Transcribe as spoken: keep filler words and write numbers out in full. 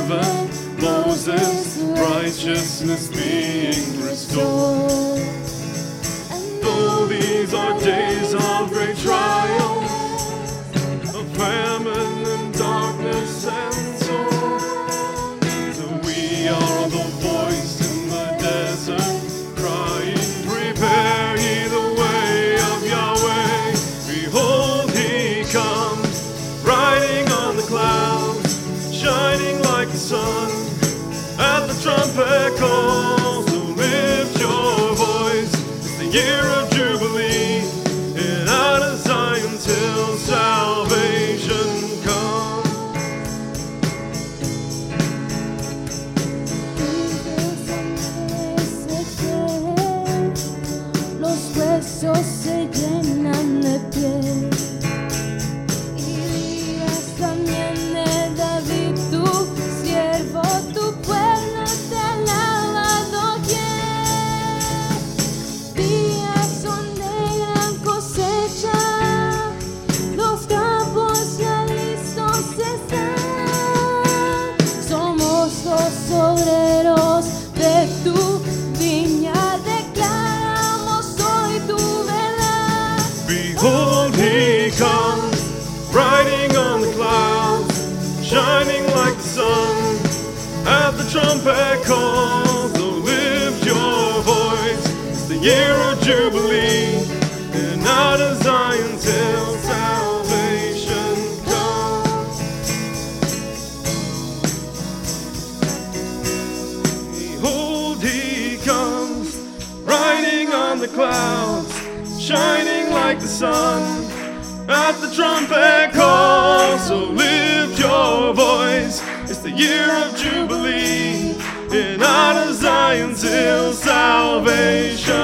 heaven, Moses, righteousness being restored. Though these are days of great trial, of famine and darkness and sorrow, so we are the voice in the desert, crying, prepare ye the way of Yahweh. Behold, he comes, riding on the clouds, shining like the sun. At the trumpet call, so lift your voice. It's the year of Jubilee, and out of Zion's hill salvation comes. Los huesos se llenan de piel. Y digas también de David, tu siervo, tu pueblo te alaba doquier. Días son de gran cosecha, los campos ya listos están. Somos los obreros de tu viña, declaramos hoy tu verdad. Behold, he comes, riding on the clouds, shining like the sun. At the trumpet call, so lift your voice. It's the year of Jubilee, and out of Zion's hill salvation comes. Behold, he comes, riding on the clouds, shining like the sun. At the trumpet call, so lift your voice. It's the year of Jubilee, and out of Zion's hill salvation